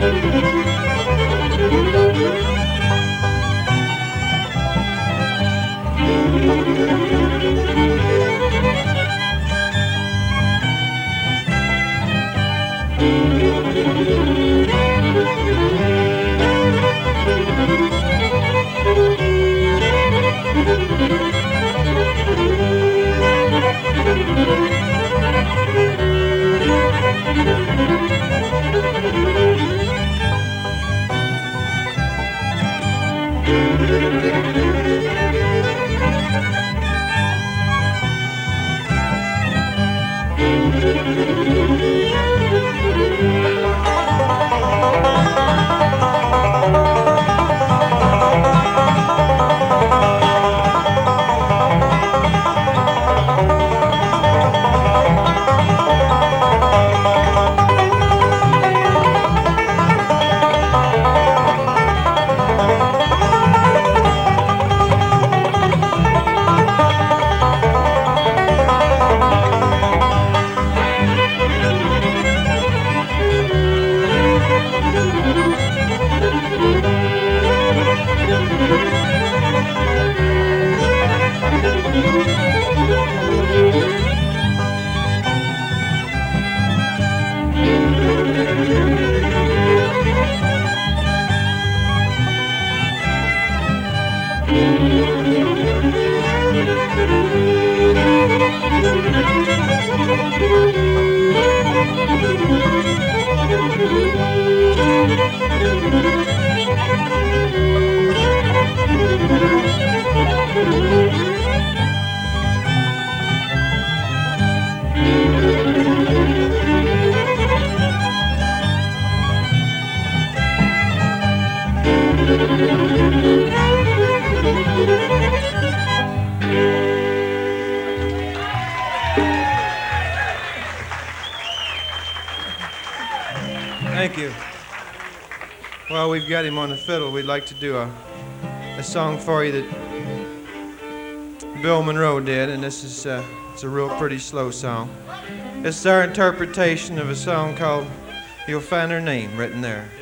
Thank you. Well, we've got him on the fiddle. We'd like to do a song for you that Bill Monroe did, and this is it's a real pretty slow song. It's our interpretation of a song called "You'll Find Her Name" written there.